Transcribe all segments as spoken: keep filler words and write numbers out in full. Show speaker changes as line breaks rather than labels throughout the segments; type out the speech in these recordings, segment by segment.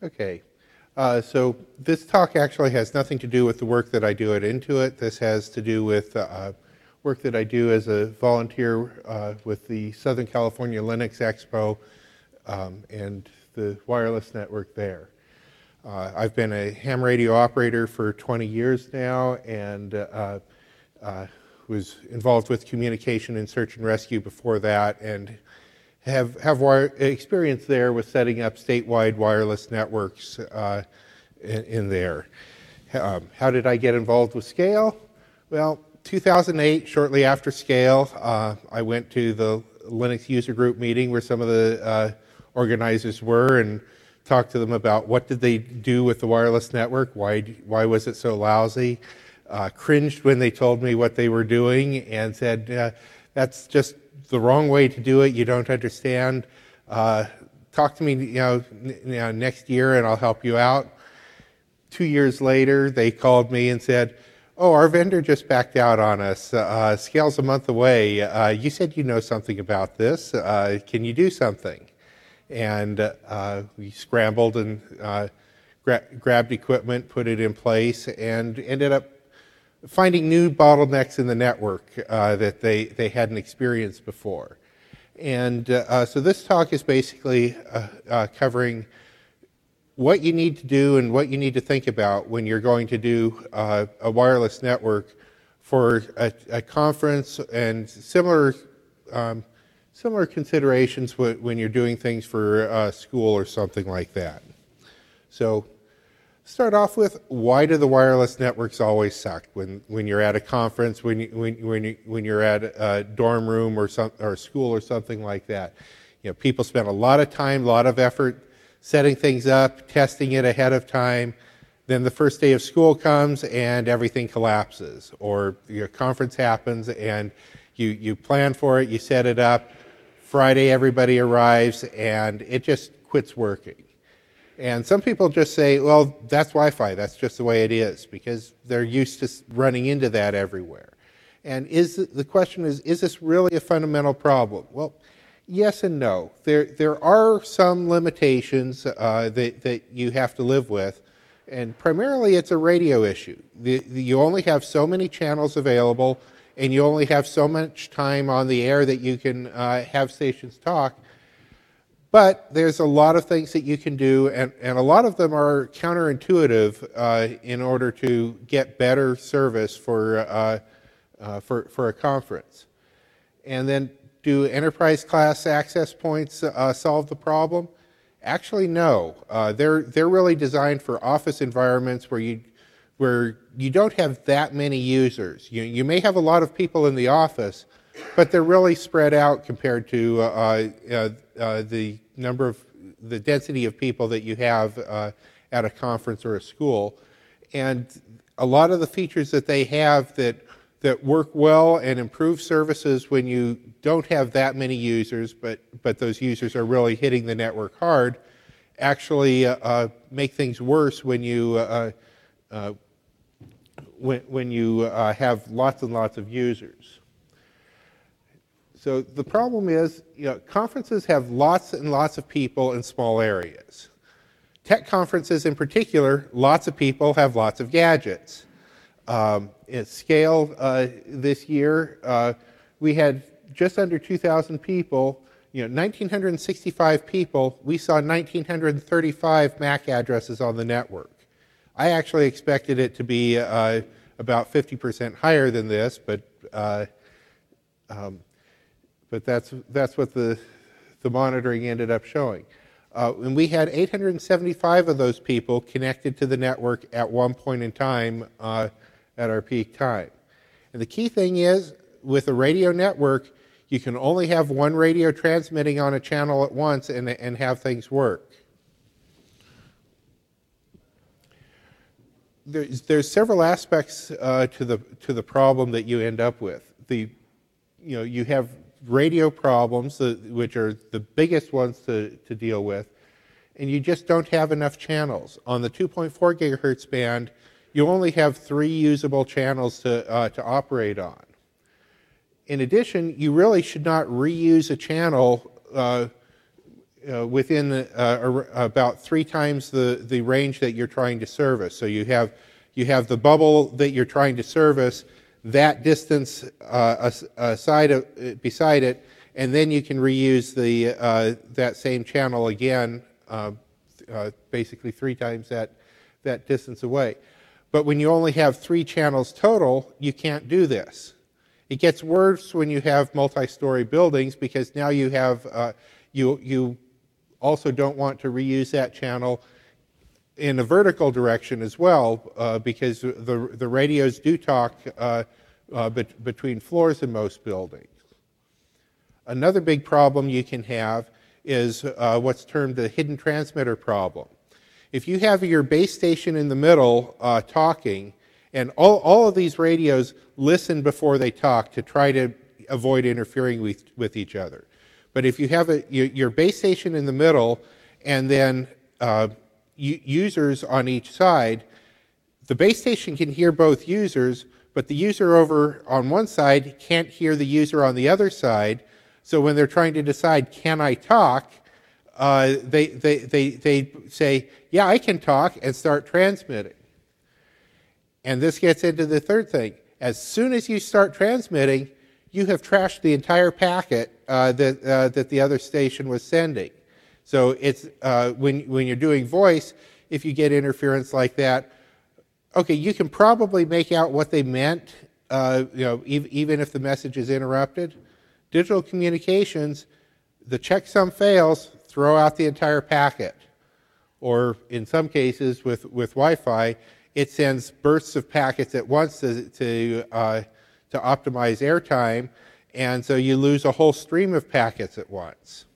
Okay, uh, so this talk actually has nothing to do with the work that I do at Intuit. This has to do with uh, work that I do as a volunteer uh, with the Southern California Linux Expo um, and the wireless network there. Uh, I've been a ham radio operator for twenty years now, and uh, uh, was involved with communication and search and rescue before that, and have have wire, experience there with setting up statewide wireless networks uh, in, in there. Um, how did I get involved with Scale? Well, two thousand eight, shortly after Scale, uh, I went to the Linux user group meeting where some of the uh, organizers were, and talked to them about what did they do with the wireless network, why why was it so lousy, uh, cringed when they told me what they were doing, and said, uh, that's just the wrong way to do it, you don't understand. Uh, talk to me you know, n- you know, next year and I'll help you out. Two years later, they called me and said, oh, our vendor just backed out on us. Uh, Scale's a month away. Uh, you said you know something about this. Uh, can you do something? And uh, we scrambled and uh, gra- grabbed equipment, put it in place, and ended up finding new bottlenecks in the network uh, that they, they hadn't experienced before. And uh, so this talk is basically uh, uh, covering what you need to do and what you need to think about when you're going to do uh, a wireless network for a, a conference, and similar um, similar considerations w- when you're doing things for uh, school or something like that. So start off with, why do the wireless networks always suck when, when you're at a conference, when, you, when, when, you, when you're at a dorm room or, some, or school or something like that? You know, people spend a lot of time, a lot of effort setting things up, testing it ahead of time. Then the first day of school comes and everything collapses. Or your conference happens and you, you plan for it, you set it up. Friday everybody arrives and it just quits working. And some people just say, well, that's Wi-Fi, that's just the way it is, because they're used to running into that everywhere. And is the question is, is this really a fundamental problem? Well, yes and no. There there are some limitations uh, that, that you have to live with, and primarily it's a radio issue. The, the, you only have so many channels available, and you only have so much time on the air that you can uh, have stations talk. But there's a lot of things that you can do, and, and a lot of them are counterintuitive uh, in order to get better service for, uh, uh, for, for a conference. And then, do enterprise class access points uh, solve the problem? Actually, no. Uh, they're, they're really designed for office environments where you, where you don't have that many users. You, you may have a lot of people in the office, but they're really spread out compared to uh, uh, uh, the number of, the density of people that you have uh, at a conference or a school. And a lot of the features that they have that, that work well and improve services when you don't have that many users, but, but those users are really hitting the network hard, actually uh, uh, make things worse when you, uh, uh, when, when you uh, have lots and lots of users. So the problem is, you know, conferences have lots and lots of people in small areas. Tech conferences in particular, lots of people have lots of gadgets. Um, at Scale uh, this year, uh, we had just under two thousand people, you know, one thousand nine hundred sixty-five people. We saw one thousand nine hundred thirty-five M A C addresses on the network. I actually expected it to be uh, about fifty percent higher than this, but uh, um, But that's, that's what the, the monitoring ended up showing. Uh, and we had eight hundred seventy-five of those people connected to the network at one point in time uh, at our peak time. And the key thing is, with a radio network, you can only have one radio transmitting on a channel at once and, and have things work. There's, there's several aspects uh, to the to the problem that you end up with. The, you know, you have radio problems, uh, which are the biggest ones to, to deal with, and you just don't have enough channels. On the two point four gigahertz band, you only have three usable channels to, uh, to operate on. In addition, you really should not reuse a channel uh, uh, within uh, about three times the, the range that you're trying to service. So you have, you have the bubble that you're trying to service, that distance uh, aside of, beside it, and then you can reuse the, uh, that same channel again, uh, uh, basically three times that, that distance away. But when you only have three channels total, you can't do this. It gets worse when you have multi-story buildings, because now you have, uh, you, you also don't want to reuse that channel in a vertical direction as well, uh, because the, the radios do talk uh, uh, bet between floors in most buildings. Another big problem you can have is uh, what's termed the hidden transmitter problem. If you have your base station in the middle uh, talking, and all, all of these radios listen before they talk to try to avoid interfering with, with each other. But if you have a, your, your base station in the middle and then uh, users on each side, the base station can hear both users, but the user over on one side can't hear the user on the other side. So when they're trying to decide, can I talk, uh, they, they, they, they say, yeah, I can talk, and start transmitting. And this gets into the third thing. As soon as you start transmitting, you have trashed the entire packet uh, that, uh, that the other station was sending. So it's, uh, when, when you're doing voice, if you get interference like that, okay, you can probably make out what they meant, uh, you know, e even if the message is interrupted. Digital communications, the checksum fails, throw out the entire packet. Or in some cases with, with Wi-Fi, it sends bursts of packets at once to, to, uh, to optimize airtime, and so you lose a whole stream of packets at once.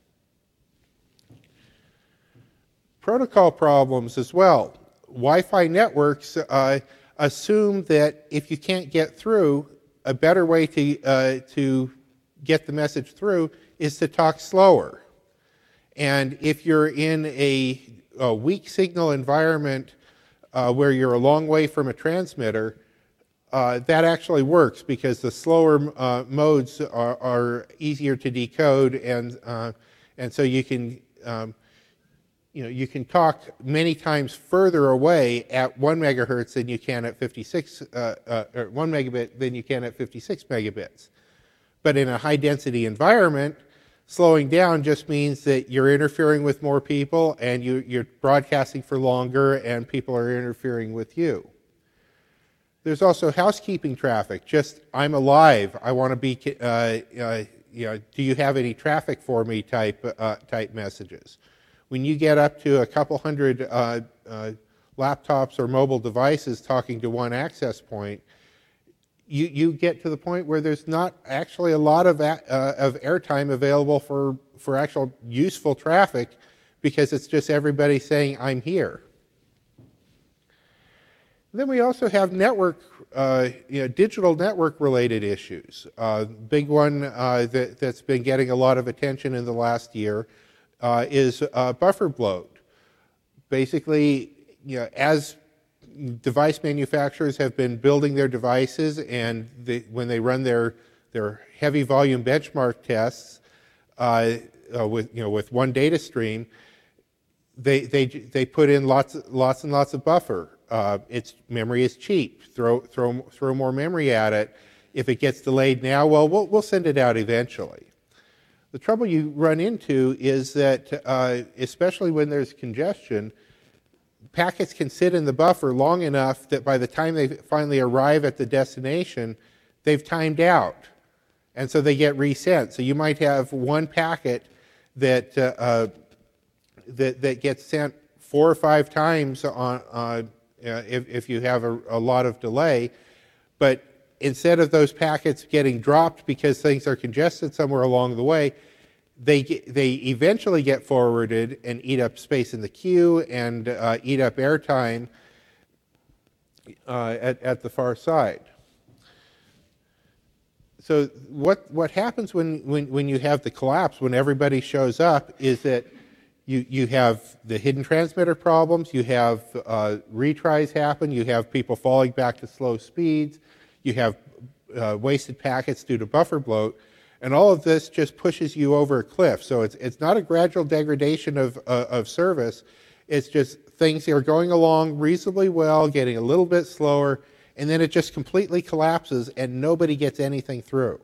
Protocol problems as well. Wi-Fi networks uh, assume that if you can't get through, a better way to, uh, to get the message through is to talk slower. And if you're in a, a weak signal environment uh, where you're a long way from a transmitter, uh, that actually works, because the slower uh, modes are, are easier to decode, and, uh, and so you can um, You know, you can talk many times further away at one megahertz than you can at fifty-six, uh, uh, or one megabit than you can at fifty-six megabits. But in a high-density environment, slowing down just means that you're interfering with more people, and you, you're broadcasting for longer, and people are interfering with you. There's also housekeeping traffic. Just, I'm alive, I want to be, uh, uh, you know, do you have any traffic for me type, uh, type messages. When you get up to a couple hundred uh, uh, laptops or mobile devices talking to one access point, you, you get to the point where there's not actually a lot of, uh, of airtime available for, for actual useful traffic, because it's just everybody saying, I'm here. Then we also have network, uh, you know, digital network related issues. Uh, big one uh, that, that's been getting a lot of attention in the last year Uh, is uh, buffer bloat. Basically, you know, as device manufacturers have been building their devices, and they, when they run their their heavy volume benchmark tests uh, uh, with you know with one data stream, they they they put in lots lots and lots of buffer. Uh, its memory is cheap. Throw throw throw more memory at it. If it gets delayed now, well, we'll we'll send it out eventually. The trouble you run into is that, uh, especially when there's congestion, packets can sit in the buffer long enough that by the time they finally arrive at the destination, they've timed out. And so they get resent. So you might have one packet that, uh, uh, that, that gets sent four or five times on, uh, if, if you have a, a lot of delay, but instead of those packets getting dropped because things are congested somewhere along the way, they, get, they eventually get forwarded and eat up space in the queue and uh, eat up airtime uh, at, at the far side. So what, what happens when, when, when you have the collapse, when everybody shows up, is that you, you have the hidden transmitter problems, you have uh, retries happen, you have people falling back to slow speeds, you have uh, wasted packets due to buffer bloat. And all of this just pushes you over a cliff. So it's, it's not a gradual degradation of, uh, of service. It's just things are going along reasonably well, getting a little bit slower, and then it just completely collapses and nobody gets anything through.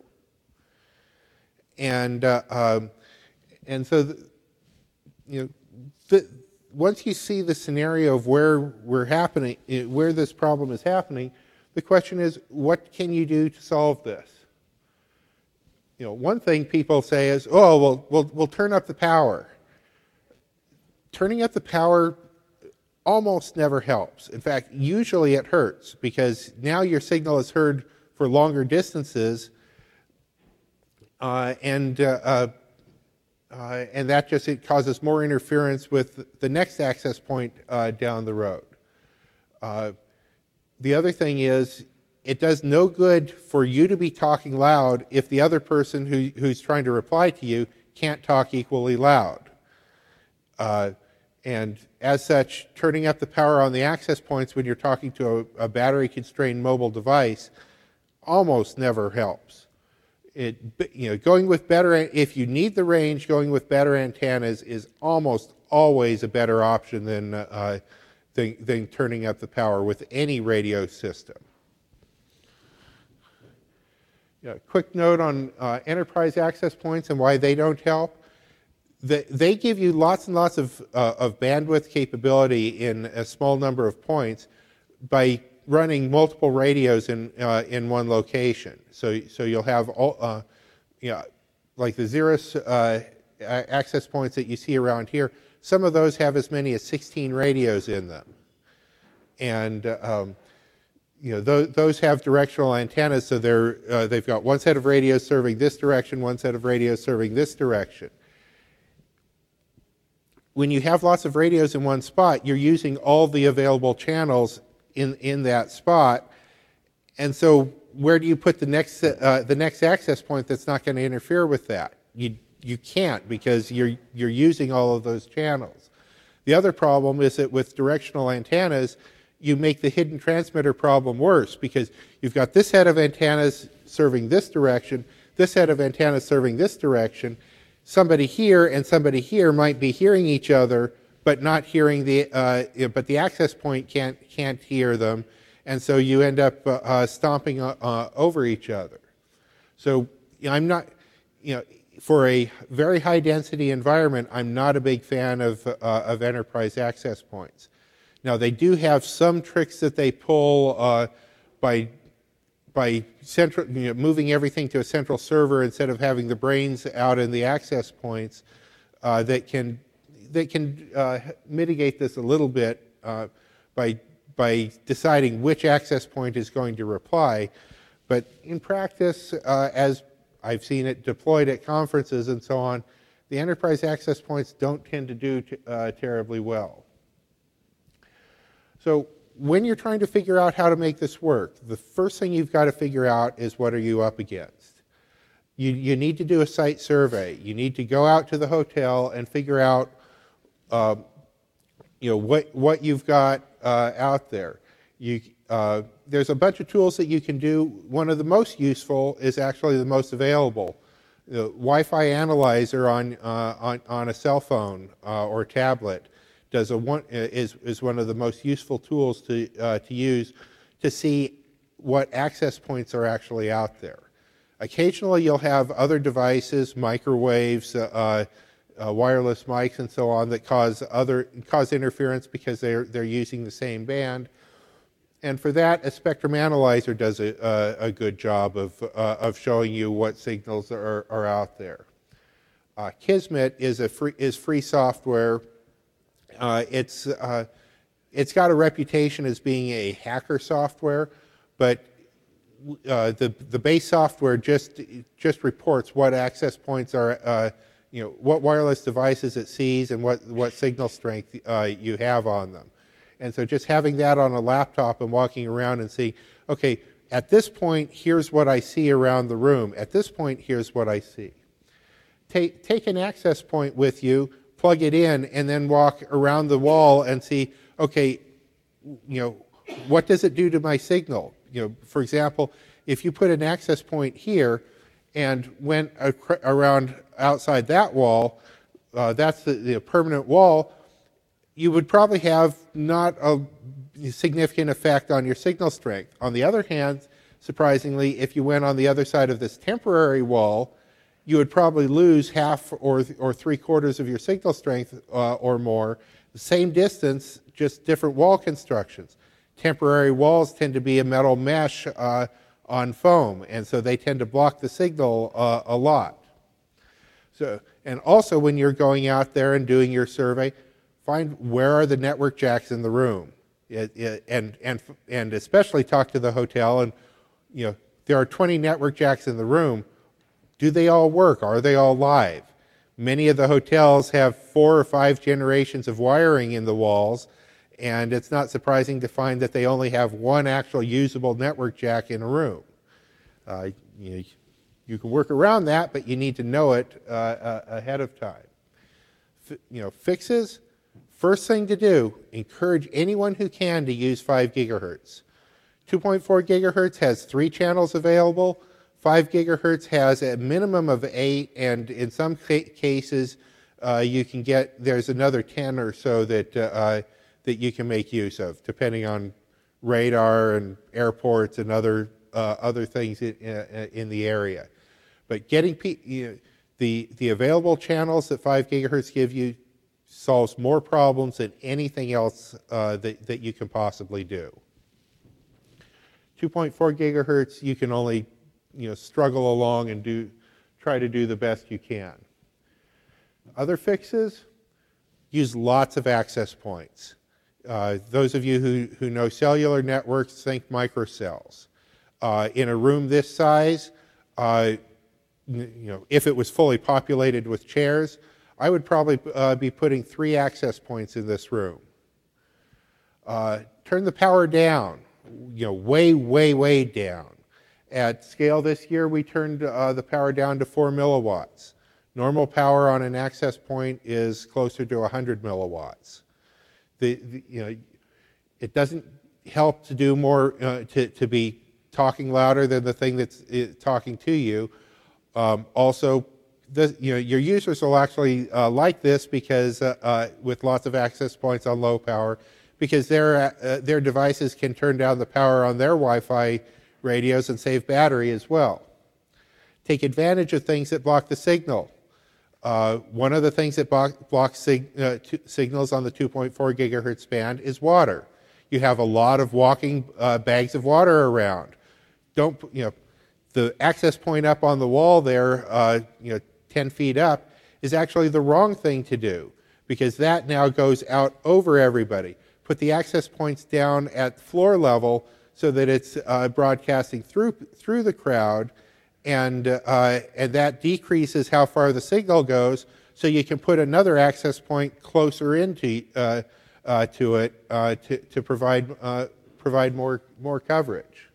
And uh, um, and so, the, you know, the, once you see the scenario of where we're happening, where this problem is happening, the question is, what can you do to solve this? You know, one thing people say is, oh, well, we'll, we'll turn up the power. Turning up the power almost never helps. In fact, usually it hurts because now your signal is heard for longer distances, uh, and uh, uh, uh, and that just it causes more interference with the next access point uh, down the road. Uh, the other thing is, it does no good for you to be talking loud if the other person who, who's trying to reply to you can't talk equally loud. Uh, and as such, turning up the power on the access points when you're talking to a, a battery-constrained mobile device almost never helps. It, you know, going with better, if you need the range, going with better antennas is almost always a better option than, uh, than, than turning up the power with any radio system. Yeah, quick note on uh, enterprise access points and why they don't help. The, they give you lots and lots of, uh, of bandwidth capability in a small number of points by running multiple radios in, uh, in one location. So, so you'll have all, uh, you know, like the Xeris uh, access points that you see around here, some of those have as many as sixteen radios in them. And um, you know, those, those have directional antennas, so they're, uh, they've got one set of radios serving this direction, one set of radios serving this direction. When you have lots of radios in one spot, you're using all the available channels in, in that spot. And so where do you put the next, uh, the next access point that's not going to interfere with that? You, you can't, because you're, you're using all of those channels. The other problem is that with directional antennas, you make the hidden transmitter problem worse, because you've got this set of antennas serving this direction, this set of antennas serving this direction. Somebody here and somebody here might be hearing each other, but not hearing the, uh, but the access point can't can't hear them, and so you end up uh, uh, stomping uh, uh, over each other. So you know, I'm not, you know, for a very high density environment, I'm not a big fan of uh, of enterprise access points. Now, they do have some tricks that they pull uh, by, by central, you know, moving everything to a central server instead of having the brains out in the access points uh, that can, that can uh, mitigate this a little bit uh, by, by deciding which access point is going to reply. But in practice, uh, as I've seen it deployed at conferences and so on, the enterprise access points don't tend to do t uh, terribly well. So when you're trying to figure out how to make this work, the first thing you've got to figure out is what are you up against. You, you need to do a site survey. You need to go out to the hotel and figure out uh, you know, what, what you've got uh, out there. You, uh, there's a bunch of tools that you can do. One of the most useful is actually the most available. The Wi-Fi analyzer on, uh, on, on a cell phone uh, or tablet does a one, is, is one of the most useful tools to, uh, to use to see what access points are actually out there. Occasionally you'll have other devices, microwaves, uh, uh, wireless mics and so on that cause, other, cause interference because they're, they're using the same band. And for that, a spectrum analyzer does a, a, a good job of, uh, of showing you what signals are, are out there. Uh, Kismet is, a free, is free software. Uh, it's, uh, it's got a reputation as being a hacker software, but uh, the, the base software just, just reports what access points are, uh, you know, what wireless devices it sees and what, what signal strength uh, you have on them. And so just having that on a laptop and walking around and seeing, okay, at this point, here's what I see around the room. At this point, here's what I see. Take, take an access point with you, plug it in, and then walk around the wall and see, okay, you know, what does it do to my signal? You know, for example, if you put an access point here and went ac- around outside that wall, uh, that's the, the permanent wall, you would probably have not a significant effect on your signal strength. On the other hand, surprisingly, if you went on the other side of this temporary wall, you would probably lose half or, or three quarters of your signal strength uh, or more. The same distance, just different wall constructions. Temporary walls tend to be a metal mesh uh, on foam, and so they tend to block the signal uh, a lot. So, and also when you're going out there and doing your survey, find where are the network jacks in the room, it, it, and and and especially talk to the hotel. And you know, there are twenty network jacks in the room. Do they all work? Are they all live? Many of the hotels have four or five generations of wiring in the walls, and it's not surprising to find that they only have one actual usable network jack in a room. Uh, you know, you can work around that, but you need to know it uh, uh, ahead of time. F- you know, fixes. First thing to do, encourage anyone who can to use five gigahertz. two point four gigahertz has three channels available. five gigahertz has a minimum of eight, and in some ca- cases, uh, you can get, there's another ten or so that, uh, that you can make use of, depending on radar and airports and other, uh, other things in, uh, in the area. But getting pe- you know, the, the available channels that five gigahertz give you solves more problems than anything else uh, that, that you can possibly do. two point four gigahertz, you can only you know, struggle along and do, try to do the best you can. Other fixes, use lots of access points. Uh, those of you who, who know cellular networks, think microcells. Uh, in a room this size, uh, you know, if it was fully populated with chairs, I would probably uh, be putting three access points in this room. Uh, turn the power down, you know, way, way, way down. At scale this year, we turned uh, the power down to four milliwatts. Normal power on an access point is closer to one hundred milliwatts. The, the, you know, it doesn't help to do more, uh, to, to be talking louder than the thing that's uh, talking to you. Um, also, the, you know, your users will actually uh, like this because uh, uh, with lots of access points on low power, because their uh, their devices can turn down the power on their Wi-Fi radios and save battery as well. Take advantage of things that block the signal. Uh, one of the things that block, blocks sig, uh, t- signals on the two point four gigahertz band is water. You have a lot of walking uh, bags of water around. Don't, you know, the access point up on the wall there, uh, you know, ten feet up, is actually the wrong thing to do, because that now goes out over everybody. Put the access points down at floor level so that it's uh, broadcasting through through the crowd, and uh, and that decreases how far the signal goes. So you can put another access point closer into uh, uh, to it uh, to to provide uh, provide more more coverage.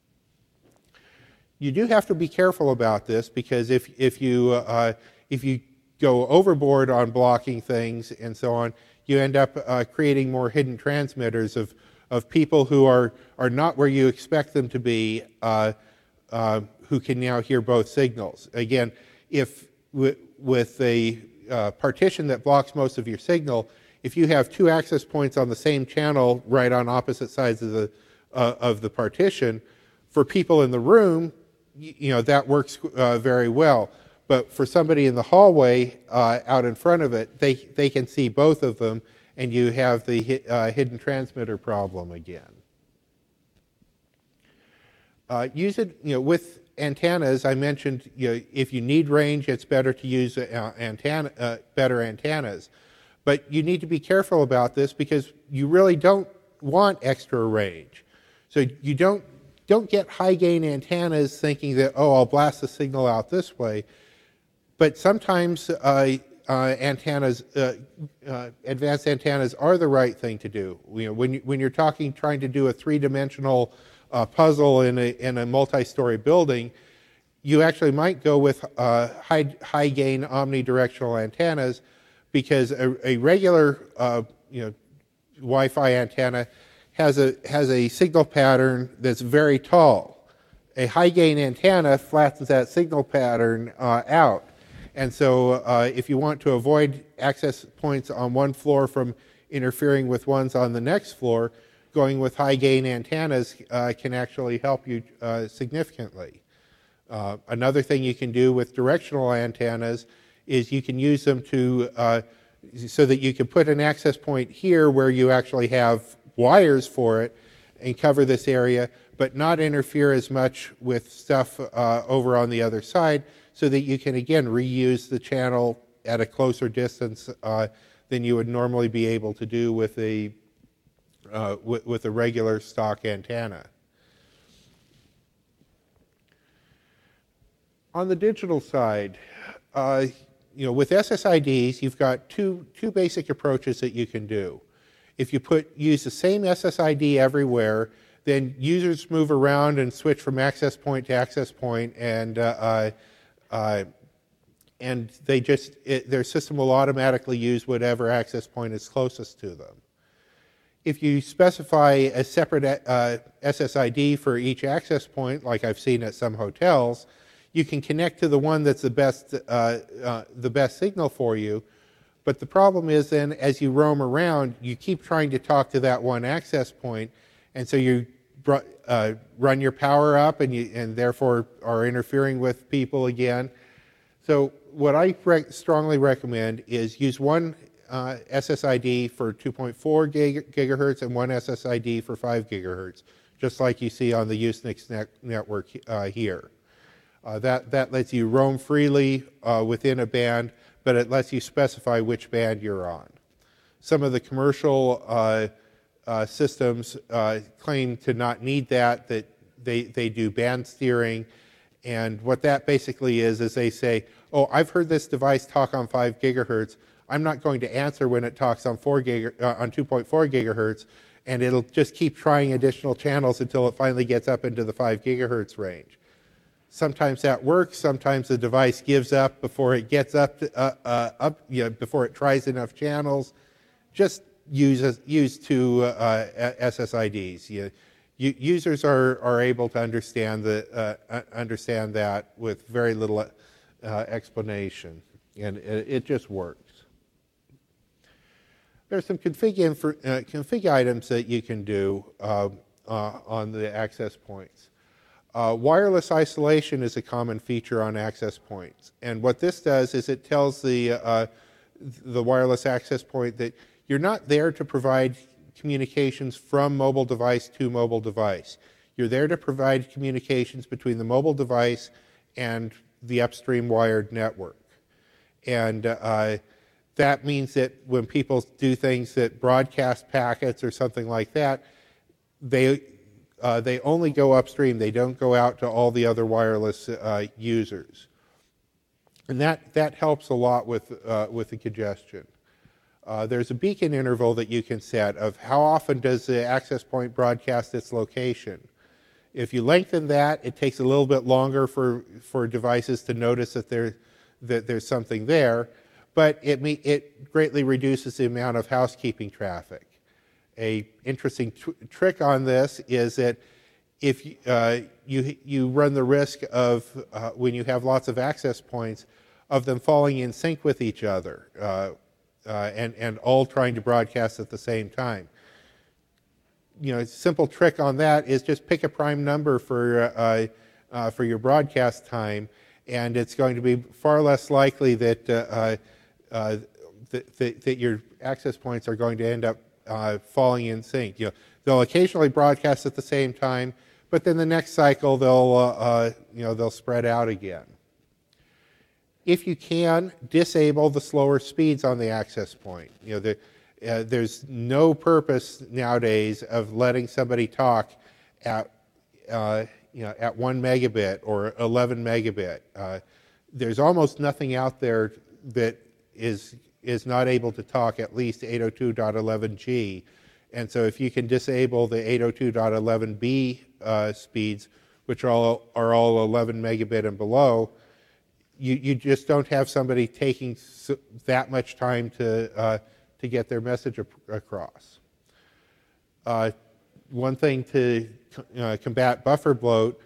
You do have to be careful about this, because if if you uh, if you go overboard on blocking things and so on, you end up uh, creating more hidden transmitters of of people who are are not where you expect them to be, uh, uh, who can now hear both signals. Again, if w- with a uh, partition that blocks most of your signal, if you have two access points on the same channel right on opposite sides of the uh, of the partition, for people in the room, you, you know that works uh, very well. But for somebody in the hallway uh, out in front of it, they they can see both of them, and you have the uh, hidden transmitter problem again. Uh, use it, you know, with antennas. I mentioned, you know, if you need range, it's better to use uh, antenna, uh, better antennas. But you need to be careful about this, because you really don't want extra range. So you don't don't get high gain antennas thinking that, oh, I'll blast the signal out this way. But sometimes uh, uh, antennas, uh, uh, advanced antennas, are the right thing to do. You know, when you, when you're talking, trying to do a three-dimensional uh, puzzle in a in a multi-story building, you actually might go with uh, high high gain omnidirectional antennas, because a, a regular uh, you know Wi-Fi antenna has a has a signal pattern that's very tall. A high gain antenna flattens that signal pattern uh, out. And so uh, if you want to avoid access points on one floor from interfering with ones on the next floor, going with high gain antennas uh, can actually help you uh, significantly. Uh, another thing you can do with directional antennas is you can use them to, uh, so that you can put an access point here where you actually have wires for it and cover this area, but not interfere as much with stuff uh, over on the other side, so that you can, again, reuse the channel at a closer distance uh, than you would normally be able to do with a, uh, with, with a regular stock antenna. On the digital side, uh, you know, with S S I Ds, you've got two, two basic approaches that you can do. If you put, use the same S S I D everywhere, then users move around and switch from access point to access point, and uh, uh, uh, and they just, it, their system will automatically use whatever access point is closest to them. If you specify a separate uh, S S I D for each access point, like I've seen at some hotels, you can connect to the one that's the best, uh, uh, the best signal for you. But the problem is then, as you roam around, you keep trying to talk to that one access point, and so you uh, run your power up, and, you, and therefore are interfering with people again. So what I re strongly recommend is use one uh, S S I D for two point four gigahertz and one S S I D for five gigahertz, just like you see on the Usenix net network uh, here. Uh, that, that lets you roam freely uh, within a band, but it lets you specify which band you're on. Some of the commercial uh, uh, systems uh, claim to not need that, that they, they do band steering, and what that basically is, is they say, oh, I've heard this device talk on five gigahertz, I'm not going to answer when it talks on, four giga, uh, on two point four gigahertz, and it'll just keep trying additional channels until it finally gets up into the five gigahertz range. Sometimes that works. Sometimes the device gives up before it gets up, to, uh, uh, up you know, before it tries enough channels. Just use use two uh, S S I Ds. You, you, users are are able to understand the uh, understand that with very little uh, explanation, and it, it just works. There's some config info, uh, config items that you can do uh, uh, on the access points. Uh, wireless isolation is a common feature on access points, and what this does is it tells the uh, the wireless access point that you're not there to provide communications from mobile device to mobile device. You're there to provide communications between the mobile device and the upstream wired network, and uh, that means that when people do things that broadcast packets or something like that, they Uh, they only go upstream. They don't go out to all the other wireless uh, users. And that, that helps a lot with, uh, with the congestion. Uh, there's a beacon interval that you can set of how often does the access point broadcast its location. If you lengthen that, it takes a little bit longer for, for devices to notice that, there, that there's something there, but it, it greatly reduces the amount of housekeeping traffic. A interesting tr trick on this is that if uh, you, you run the risk of, uh, when you have lots of access points, of them falling in sync with each other uh, uh, and, and all trying to broadcast at the same time. You know, a simple trick on that is just pick a prime number for, uh, uh, for your broadcast time, and it's going to be far less likely that, uh, uh, that, that, that your access points are going to end up Uh, falling in sync. You know, they'll occasionally broadcast at the same time, but then the next cycle they'll uh, uh, you know they'll spread out again. If you can, disable the slower speeds on the access point. You know, the, uh, there's no purpose nowadays of letting somebody talk at uh, you know at one megabit or eleven megabit. Uh, there's almost nothing out there that is is not able to talk at least eight oh two dot eleven G. And so if you can disable the eight oh two dot eleven B uh, speeds, which are all, are all eleven megabit and below, you, you just don't have somebody taking so, that much time to, uh, to get their message across. Uh, one thing to uh, combat buffer bloat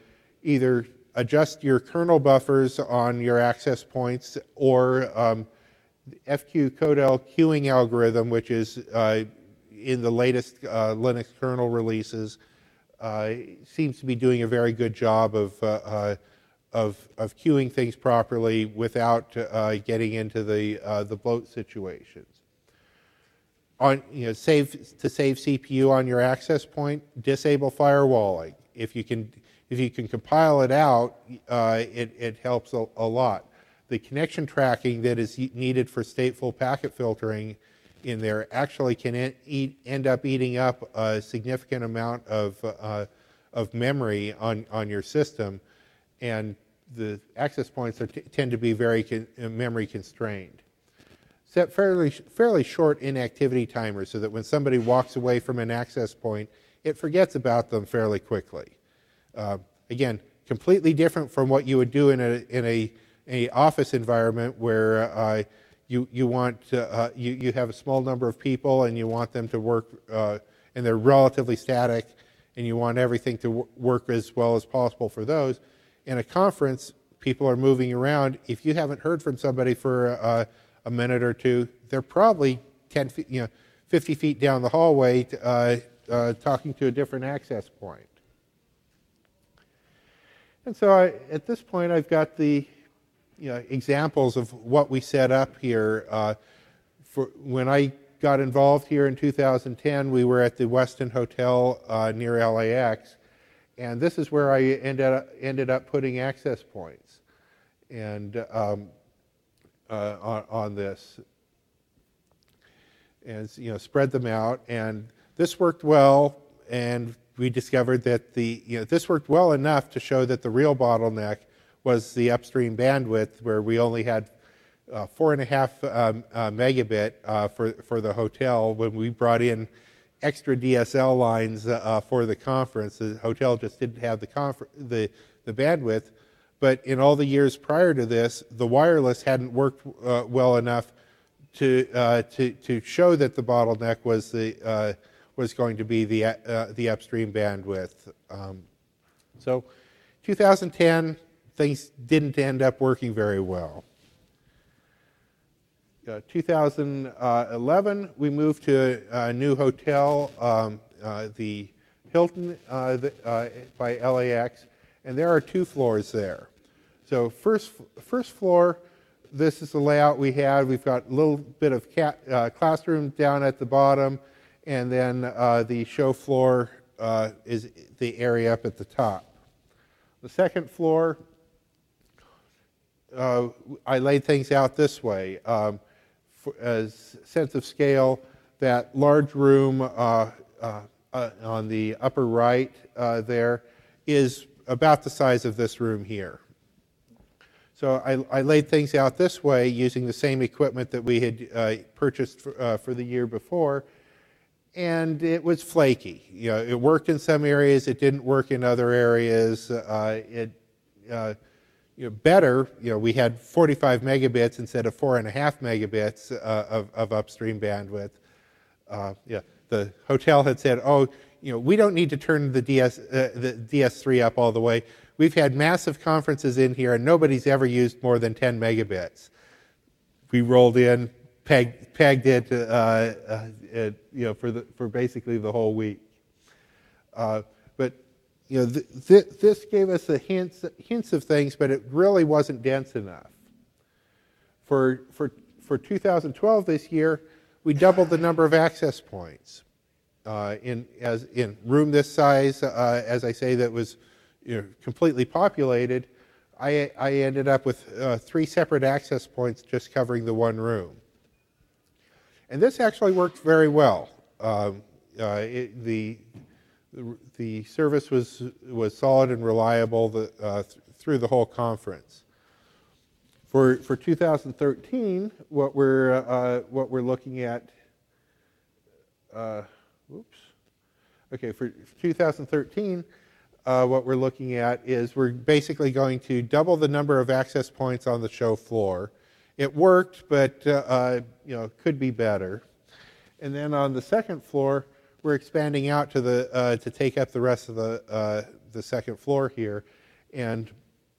either adjust your kernel buffers on your access points, or um, F Q Codel queuing algorithm, which is uh, in the latest uh, Linux kernel releases, uh, seems to be doing a very good job of uh, uh, of, of queuing things properly without uh, getting into the uh, the bloat situations. On you know, save to save C P U on your access point, disable firewalling. If you can if you can compile it out, uh, it it helps a, a lot. The connection tracking that is needed for stateful packet filtering in there actually can en eat, end up eating up a significant amount of uh, of memory on on your system, and the access points are t tend to be very con memory constrained. Set fairly fairly short inactivity timers so that when somebody walks away from an access point, it forgets about them fairly quickly. Uh, again, completely different from what you would do in a in a, a office environment where uh, you you want uh, you you have a small number of people and you want them to work uh, and they're relatively static, and you want everything to work as well as possible for those. In a conference, people are moving around. If you haven't heard from somebody for uh, a minute or two, they're probably ten feet, you know, fifty feet down the hallway, to, uh, uh, talking to a different access point. And so I, at this point, I've got the you know, examples of what we set up here. Uh, for when I got involved here in two thousand ten, we were at the Westin Hotel uh, near L A X. And this is where I ended up, ended up putting access points and um, uh, on, on this, and you know, spread them out. And this worked well, and we discovered that the you know this worked well enough to show that the real bottleneck was the upstream bandwidth, where we only had uh, four and a half um, uh, megabit uh, for for the hotel. When we brought in extra D S L lines uh, for the conference, the hotel just didn't have the, confer the the bandwidth. But in all the years prior to this, the wireless hadn't worked uh, well enough to uh, to to show that the bottleneck was the uh, was going to be the uh, the upstream bandwidth. Um, so, two thousand ten, things didn't end up working very well. Uh, two thousand eleven, we moved to a, a new hotel, um, uh, the Hilton uh, the, uh, by L A X, and there are two floors there. So first, first floor, this is the layout we had. We've got a little bit of cat, uh, classroom down at the bottom, and then uh, the show floor uh, is the area up at the top. The second floor, uh, I laid things out this way. Um, as sense of scale, that large room uh, uh, uh, on the upper right uh, there is about the size of this room here. So I, I laid things out this way using the same equipment that we had uh, purchased for, uh, for the year before, and it was flaky. You know, it worked in some areas, it didn't work in other areas. Uh, it uh, You know, better, you know, we had forty-five megabits instead of four and a half megabits uh, of, of upstream bandwidth. Uh, yeah, the hotel had said, oh, you know, we don't need to turn the D S, uh, the D S three up all the way. We've had massive conferences in here, and nobody's ever used more than ten megabits. We rolled in, pegged, pegged it, uh, uh, it, you know, for the for basically the whole week. Uh, but You know, th th this gave us the hints, hints of things, but it really wasn't dense enough. For, for, for two thousand twelve, this year, we doubled the number of access points. Uh, in, as, in room this size, uh, as I say, that was you know, completely populated, I, I ended up with uh, three separate access points just covering the one room. And this actually worked very well. Um, uh, it, the The, the service was was solid and reliable the, uh, th through the whole conference. For for two thousand thirteen, what we're uh, what we're looking at. Uh, oops. Okay, for two thousand thirteen, uh, what we're looking at is we're basically going to double the number of access points on the show floor. It worked, but uh, uh, you know, could be better. And then on the second floor, we're expanding out to the uh, to take up the rest of the uh, the second floor here, And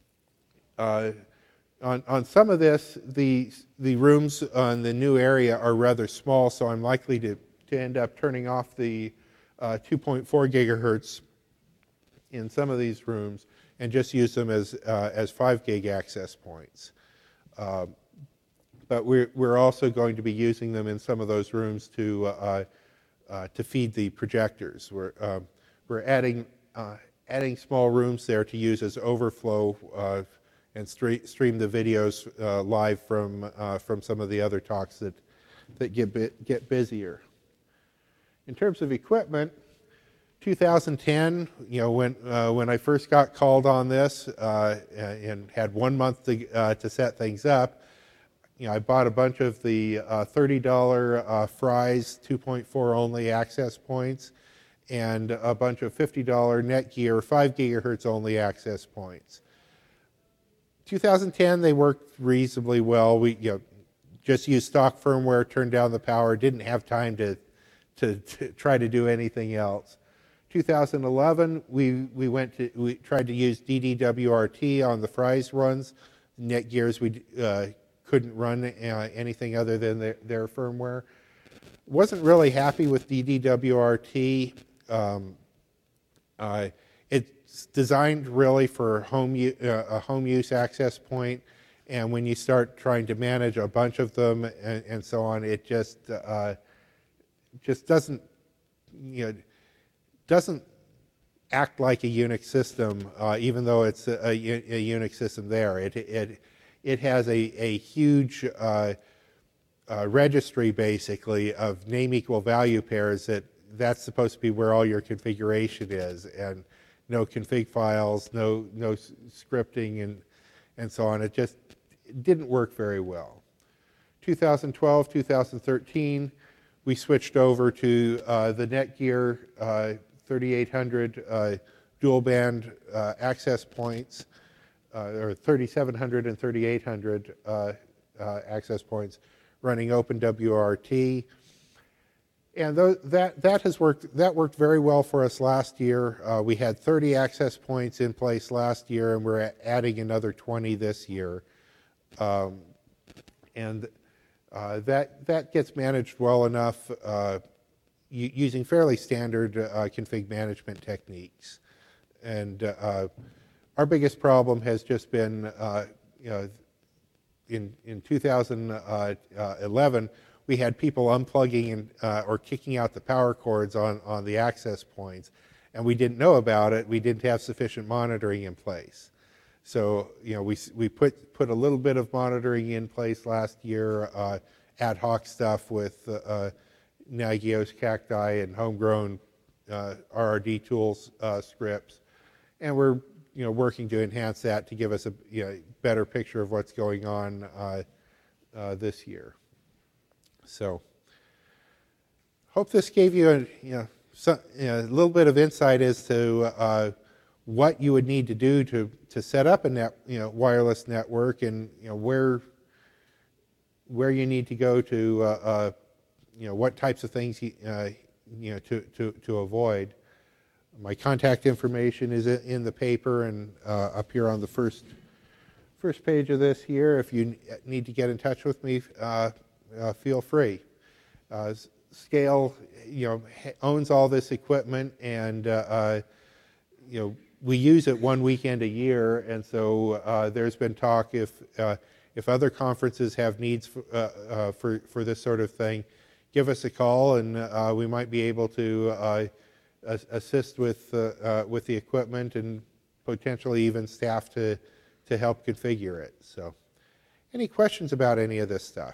uh, on, on some of this, the, the rooms on the new area are rather small, so I'm likely to, to end up turning off the uh, two point four gigahertz in some of these rooms and just use them as, uh, as five gig access points. Uh, but we're, we're also going to be using them in some of those rooms to, uh, uh, to feed the projectors. We're, uh, we're adding, uh, adding small rooms there to use as overflow uh, and stre stream the videos uh, live from, uh, from some of the other talks that, that get, bit, get busier. In terms of equipment, two thousand ten, you know, when, uh, when I first got called on this uh, and had one month to, uh, to set things up, you know, I bought a bunch of the uh, thirty dollar uh, Fry's two point four only access points and a bunch of fifty dollar Netgear five gigahertz only access points. two thousand ten, they worked reasonably well. We you know, just used stock firmware, turned down the power, didn't have time to, to, to try to do anything else. two thousand eleven, we, we went to, we tried to use D D W R T on the Fry's runs. Netgears, we uh, couldn't run uh, anything other than their, their firmware. Wasn't really happy with D D W R T. Um, uh, it's designed really for home uh, a home use access point, and when you start trying to manage a bunch of them and, and so on, it just uh, just doesn't you know doesn't act like a Unix system, uh, even though it's a, a, a Unix system there. It it it has a a huge uh, uh, registry basically of name equal value pairs that. That's supposed to be where all your configuration is, and no config files, no no scripting, and and so on. It just didn't work very well. two thousand twelve, two thousand thirteen, we switched over to uh, the Netgear uh, thirty-eight hundred uh, dual band uh, access points, uh, or thirty-seven hundred and thirty-eight hundred uh, uh, access points, running OpenWRT. And th that, that has worked, that worked very well for us last year. Uh, we had thirty access points in place last year, and we're adding another twenty this year. Um, and uh, that, that gets managed well enough uh, using fairly standard uh, config management techniques. And uh, our biggest problem has just been, uh, you know, in, in two thousand eleven, we had people unplugging and, uh, or kicking out the power cords on, on the access points, and we didn't know about it. We didn't have sufficient monitoring in place. So, you know, we, we put, put a little bit of monitoring in place last year, uh, ad hoc stuff with uh, Nagios Cacti and homegrown uh, R R D tools uh, scripts. And we're, you know, working to enhance that to give us a you know, better picture of what's going on uh, uh, this year. So, hope this gave you a, you know, some, you know, a little bit of insight as to uh, what you would need to do to, to set up a net, you know, wireless network, and you know where where you need to go to, uh, uh, you know, what types of things you, uh, you know to, to to avoid. My contact information is in the paper and uh, up here on the first first page of this here. If you need to get in touch with me. Uh, Uh, feel free. Uh, Scale, you know, owns all this equipment, and uh, uh, you know, we use it one weekend a year, and so uh, there's been talk if uh, if other conferences have needs for, uh, uh, for for this sort of thing, give us a call, and uh, we might be able to uh, assist with uh, uh, with the equipment and potentially even staff to to help configure it. So, any questions about any of this stuff?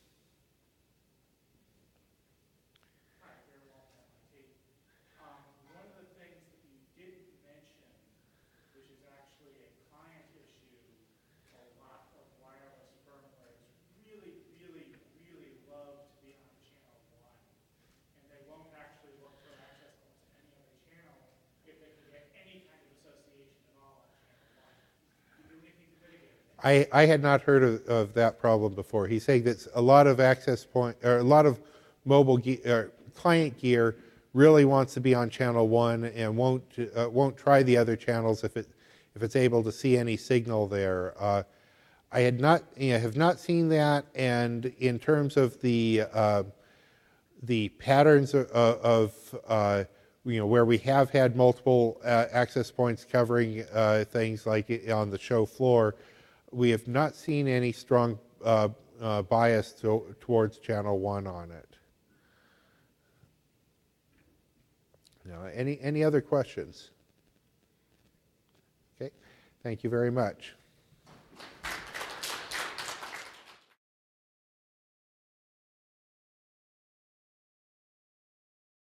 I, I had not heard of, of that problem before. He's saying that a lot of access point, or a lot of mobile ge or client gear really wants to be on channel one and won't uh, won't try the other channels if it if it's able to see any signal there. Uh, I had not, you know, have not seen that, and in terms of the uh, the patterns of, of uh, you know, where we have had multiple uh, access points covering uh, things like on the show floor, we have not seen any strong uh, uh, bias to, towards channel one on it. Now, any any other questions? Okay, thank you very much.